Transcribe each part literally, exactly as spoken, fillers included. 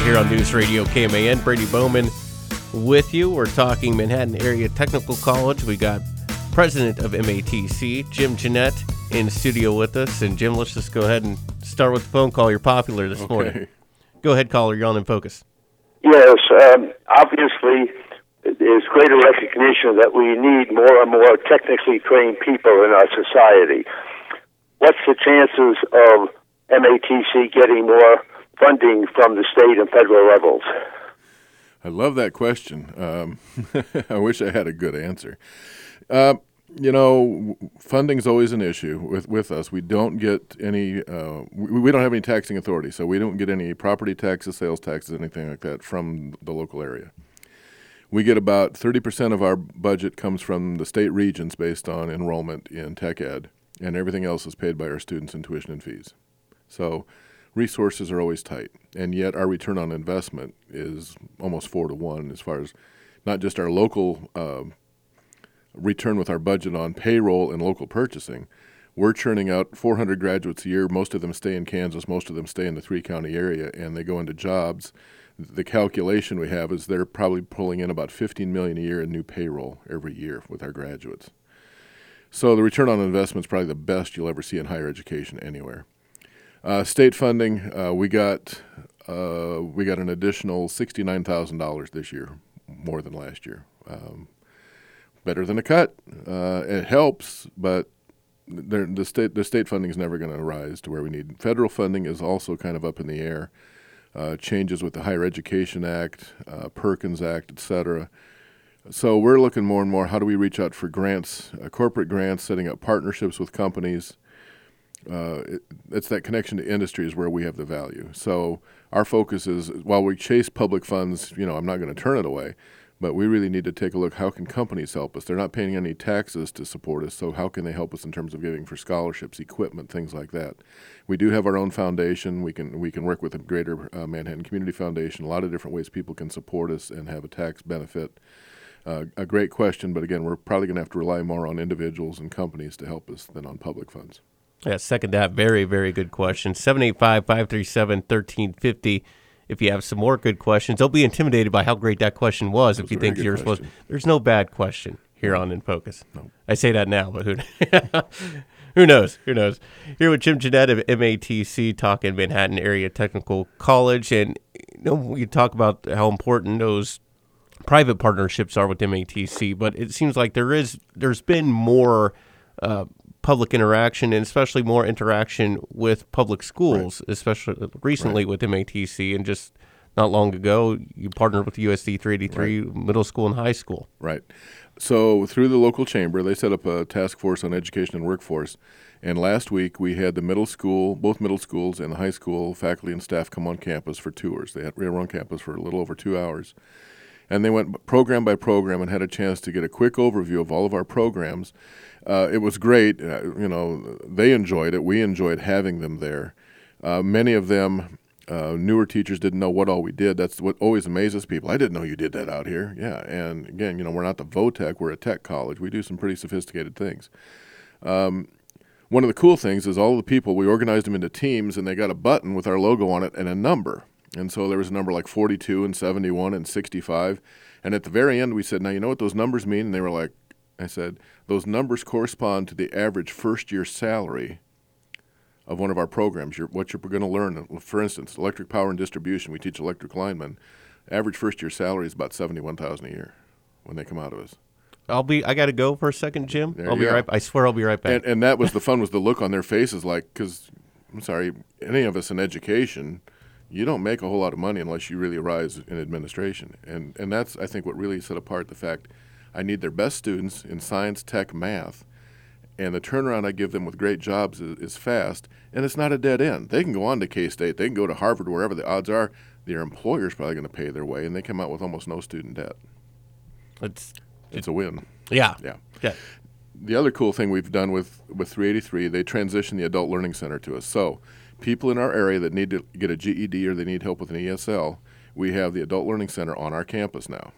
right here on News Radio K M A N. Brady Bowman with you. We're talking Manhattan Area Technical College. We got president of M A T C, Jim Jeanette, in studio with us. And Jim, let's just go ahead and start with the phone call. You're popular this okay. morning. Go ahead, caller. You're on In Focus. Yes, um, obviously, there's greater recognition that we need more and more technically trained people in our society. What's the chances of M A T C getting more funding from the state and federal levels? I love that question. Um, I wish I had a good answer. Uh, you know, funding's always an issue with, with us. We don't get any, uh, we, we don't have any taxing authority, so we don't get any property taxes, sales taxes, anything like that from the local area. We get about thirty percent of our budget comes from the state regions based on enrollment in tech ed, and everything else is paid by our students in tuition and fees. So resources are always tight, and yet our return on investment is almost four to one as far as not just our local uh, return with our budget on payroll and local purchasing. We're churning out four hundred graduates a year. Most of them stay in Kansas. Most of them stay in the three-county area, and they go into jobs. The calculation we have is they're probably pulling in about fifteen million dollars a year in new payroll every year with our graduates. So the return on investment is probably the best you'll ever see in higher education anywhere. Uh, state funding, uh, we got uh, we got an additional sixty-nine thousand dollars this year, more than last year. Um, better than a cut. Uh, it helps, but the state the state funding is never going to rise to where we need. Federal funding is also kind of up in the air. Uh, changes with the Higher Education Act, uh, Perkins Act, et cetera. So we're looking more and more, how do we reach out for grants, uh, corporate grants, setting up partnerships with companies. Uh, it, it's that connection to industry is where we have the value. So our focus is, while we chase public funds, you know, I'm not going to turn it away, but we really need to take a look, how can companies help us? They're not paying any taxes to support us, so how can they help us in terms of giving for scholarships, equipment, things like that? We do have our own foundation. We can we can work with the Greater uh, Manhattan Community Foundation, a lot of different ways people can support us and have a tax benefit. Uh, a great question, but again, we're probably going to have to rely more on individuals and companies to help us than on public funds. Yeah, second that. Very, very good question. seven eight five, five three seven, one three five zero. If you have some more good questions, don't be intimidated by how great that question was. That if was you think yours was. There's no bad question here on In Focus. No. I say that now, but who who knows? Who knows? Here with Jim Jeanette of M A T C, talking Manhattan Area Technical College. And you know, we talk about how important those private partnerships are with M A T C, but it seems like there is, there's been more uh, public interaction, and especially more interaction with public schools, right. especially recently right. with M A T C, and just not long ago, you partnered with U S D three eighty-three right. middle school and high school. Right. So through the local chamber, they set up a task force on education and workforce, and last week we had the middle school, both middle schools and the high school faculty and staff come on campus for tours. They had, we were on campus for a little over two hours. And they went program by program and had a chance to get a quick overview of all of our programs. Uh, it was great. Uh, you know, they enjoyed it. We enjoyed having them there. Uh, many of them, uh, newer teachers, didn't know what all we did. That's what always amazes people. I didn't know you did that out here. Yeah, and again, you know, we're not the VOTEC. We're a tech college. We do some pretty sophisticated things. Um, one of the cool things is all of the people, we organized them into teams, and they got a button with our logo on it and a number. And so there was a number like forty-two and seventy-one and sixty-five. And at the very end, we said, now, you know what those numbers mean? And they were like, I said, those numbers correspond to the average first-year salary of one of our programs, you're, what you're going to learn. For instance, electric power and distribution, we teach electric linemen. Average first-year salary is about seventy-one thousand dollars a year when they come out of us. I'll be. I got to go for a second, Jim. There I'll be go. right. I swear, I'll be right back. And, and that was the fun, was the look on their faces, like, because I'm sorry, any of us in education, you don't make a whole lot of money unless you really rise in administration. And and that's, I think, what really set apart the fact I need their best students in science, tech, math, and the turnaround I give them with great jobs is, is fast, and it's not a dead end. They can go on to K-State. They can go to Harvard, wherever the odds are. Their employer's probably going to pay their way, and they come out with almost no student debt. It's, it's a win. Yeah. Yeah. Yeah. The other cool thing we've done with, with three eighty-three, they transitioned the Adult Learning Center to us. So people in our area that need to get a G E D or they need help with an E S L, we have the Adult Learning Center on our campus now.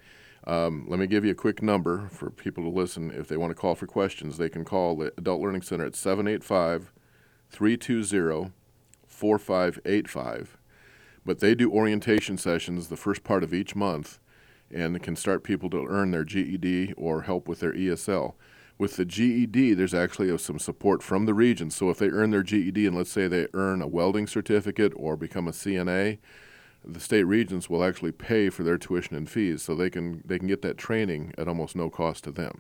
Um, let me give you a quick number for people to listen. If they want to call for questions, they can call the Adult Learning Center at seven eight five, three two zero, four five eight five. But they do orientation sessions the first part of each month, and it can start people to earn their G E D or help with their E S L. With the G E D, there's actually some support from the region. So if they earn their G E D and let's say they earn a welding certificate or become a C N A, the state regions will actually pay for their tuition and fees, so they can they can get that training at almost no cost to them.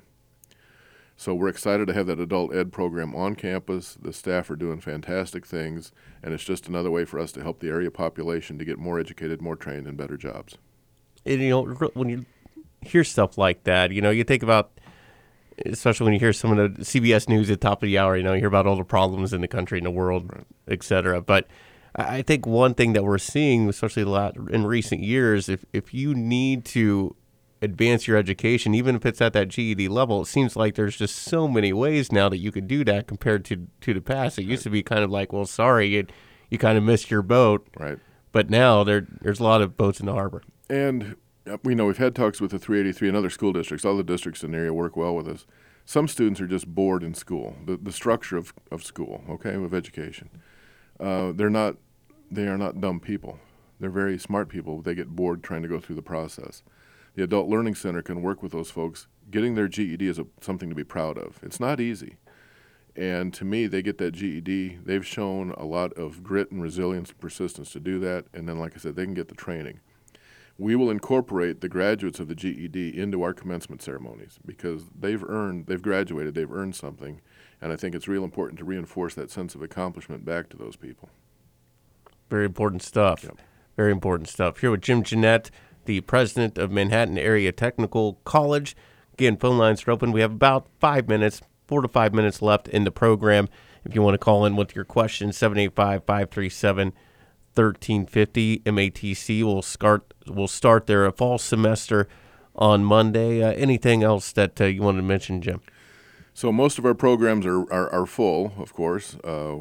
So we're excited to have that adult ed program on campus. The staff are doing fantastic things, and it's just another way for us to help the area population to get more educated, more trained, and better jobs. And, you know, when you hear stuff like that, you know, you think about, especially when you hear some of the C B S News at the top of the hour, you know, you hear about all the problems in the country and the world, right, et cetera. But I think one thing that we're seeing, especially a lot in recent years, if if you need to advance your education, even if it's at that G E D level, it seems like there's just so many ways now that you could do that compared to, to the past. It used to be kind of like, well, sorry, you, you kind of missed your boat. Right. But now there there's a lot of boats in the harbor. And we know we've had talks with the three eighty-three and other school districts. All the districts in the area work well with us. Some students are just bored in school, the the structure of, of school, okay, of education. Uh, they're not, they are not dumb people. They're very smart people. They get bored trying to go through the process. The Adult Learning Center can work with those folks. Getting their G E D is a, something to be proud of. It's not easy. And to me, they get that G E D. They've shown a lot of grit and resilience and persistence to do that. And then, like I said, they can get the training. We will incorporate the graduates of the G E D into our commencement ceremonies because they've earned, they've graduated, they've earned something. And I think it's real important to reinforce that sense of accomplishment back to those people. Very important stuff. Yep. Very important stuff. Here with Jim Jeanette, the president of Manhattan Area Technical College. Again, phone lines are open. We have about five minutes, four to five minutes left in the program. If you want to call in with your questions, seven eight five, five three seven, one three five zero. M A T C will start, will start their fall semester on Monday. Uh, anything else that uh, you wanted to mention, Jim? So most of our programs are, are, are full, of course. Uh,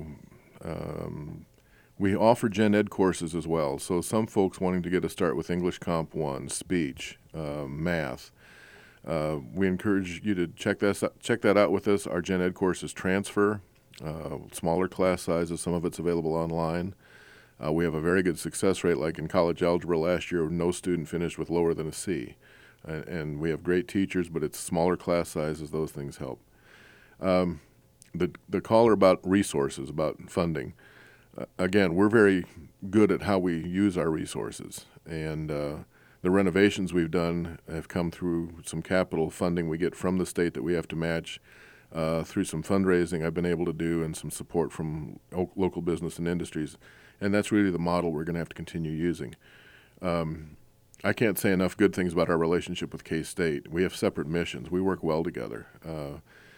um, We offer gen ed courses as well. So some folks wanting to get a start with English Comp one, speech, uh, math. Uh, we encourage you to check that check that out with us. Our gen ed courses transfer, uh, smaller class sizes. Some of it's available online. Uh, we have a very good success rate. Like in college algebra last year, no student finished with lower than a C. And, and we have great teachers, but it's smaller class sizes. Those things help. Um, the the caller about resources, about funding. Uh, again, we're very good at how we use our resources, and uh, the renovations we've done have come through some capital funding we get from the state that we have to match uh, through some fundraising I've been able to do and some support from o- local business and industries, and that's really the model we're going to have to continue using. Um, I can't say enough good things about our relationship with K-State. We have separate missions. We work well together. Uh,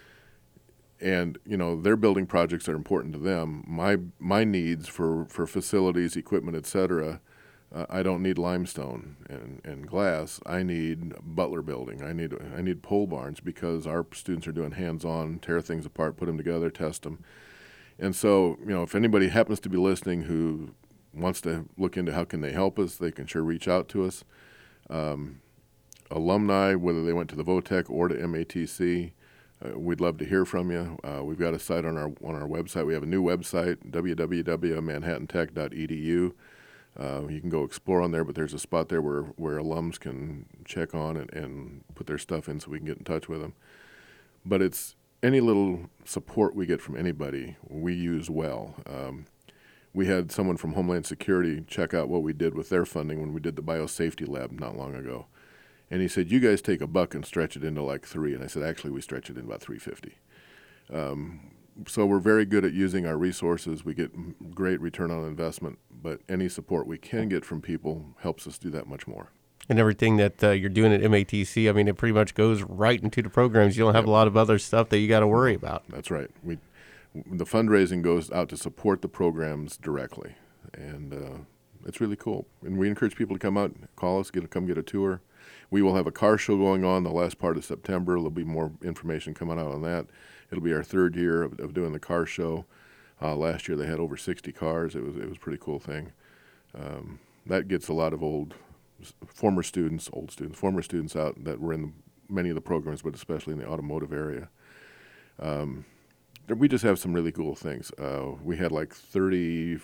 And, you know, their building projects are important to them. My my needs for, for facilities, equipment, et cetera, uh, I don't need limestone and, and glass. I need Butler building. I need I need pole barns because our students are doing hands-on, tear things apart, put them together, test them. And so, you know, if anybody happens to be listening who wants to look into how can they help us, they can sure reach out to us. Um, alumni, whether they went to the VOTEC or to M A T C, Uh, we'd love to hear from you. Uh, we've got a site on our on our website. We have a new website, w w w dot manhattan tech dot e d u. Uh, you can go explore on there, but there's a spot there where, where alums can check on and, and put their stuff in so we can get in touch with them. But it's any little support we get from anybody, we use well. Um, we had someone from Homeland Security check out what we did with their funding when we did the biosafety lab not long ago. And he said, you guys take a buck and stretch it into like three. And I said, actually, we stretch it in about three fifty. Um, so we're very good at using our resources. We get great return on investment, but any support we can get from people helps us do that much more. And everything that uh, you're doing at M A T C, I mean, it pretty much goes right into the programs. You don't have Yep. a lot of other stuff that you got to worry about. That's right. We, the fundraising goes out to support the programs directly. And uh, it's really cool. And we encourage people to come out, call us, get a, come get a tour. We will have a car show going on the last part of September. There'll be more information coming out on that. It'll be our third year of, of doing the car show. Uh, last year they had over sixty cars. It was it was a pretty cool thing. Um, that gets a lot of old, former students, old students, former students out that were in many of the programs, but especially in the automotive area. Um, we just have some really cool things. Uh, we had like thirty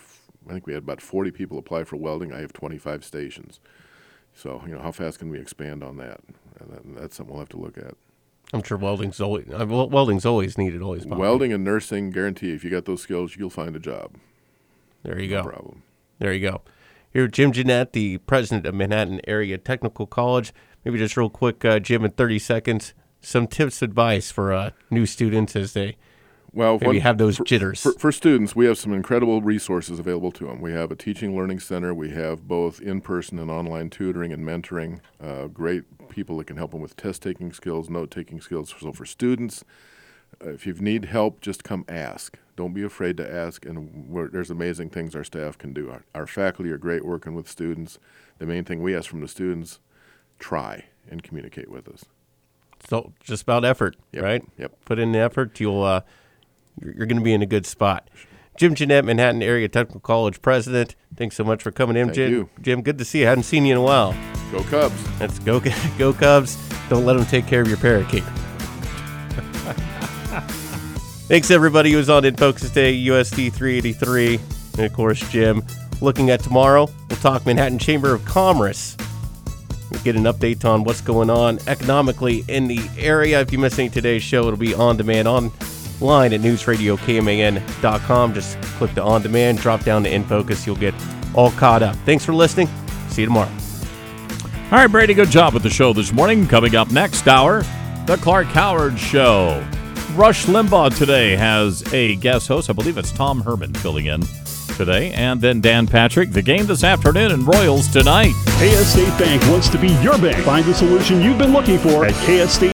I think we had about forty people apply for welding. I have twenty-five stations. So, you know, how fast can we expand on that? And that's something we'll have to look at. I'm sure welding's always uh, welding's always needed, always popular. Welding and nursing, guarantee if you got those skills, you'll find a job. There you No go. problem. There you go. Here, Jim Jeanette, the president of Manhattan Area Technical College. Maybe just real quick, uh, Jim, in thirty seconds, some tips, advice for uh, new students as they Well, maybe one, have those for, jitters. For, for students, we have some incredible resources available to them. We have a teaching learning center. We have both in-person and online tutoring and mentoring. Uh, great people that can help them with test-taking skills, note-taking skills. So for students, uh, if you need help, just come ask. Don't be afraid to ask, and we're, there's amazing things our staff can do. Our, our faculty are great working with students. The main thing we ask from the students, try and communicate with us. So just about effort, Yep. right? Yep. Put in the effort, you'll uh, you're, you're going to be in a good spot. Jim Jeanette, Manhattan Area Technical College president. Thanks so much for coming in, Thank Jim. you. Jim, good to see you. I hadn't seen you in a while. Go Cubs. Let's go, go Cubs. Don't let them take care of your parakeet. Thanks, everybody who was on In Focus today, U S D three eighty-three. And, of course, Jim. Looking at tomorrow, we'll talk Manhattan Chamber of Commerce. We'll get an update on what's going on economically in the area. If you missed any today's show, it'll be on demand online at news radio K M A N dot com. Just click the on demand, drop down to In Focus. You'll get all caught up. Thanks for listening. See you tomorrow. All right, Brady, good job with the show this morning. Coming up next hour, The Clark Howard Show. Rush Limbaugh today has a guest host. I believe it's Tom Herman filling in today. And then Dan Patrick. The game this afternoon and Royals tonight. K S State Bank wants to be your bank. Find the solution you've been looking for at K S State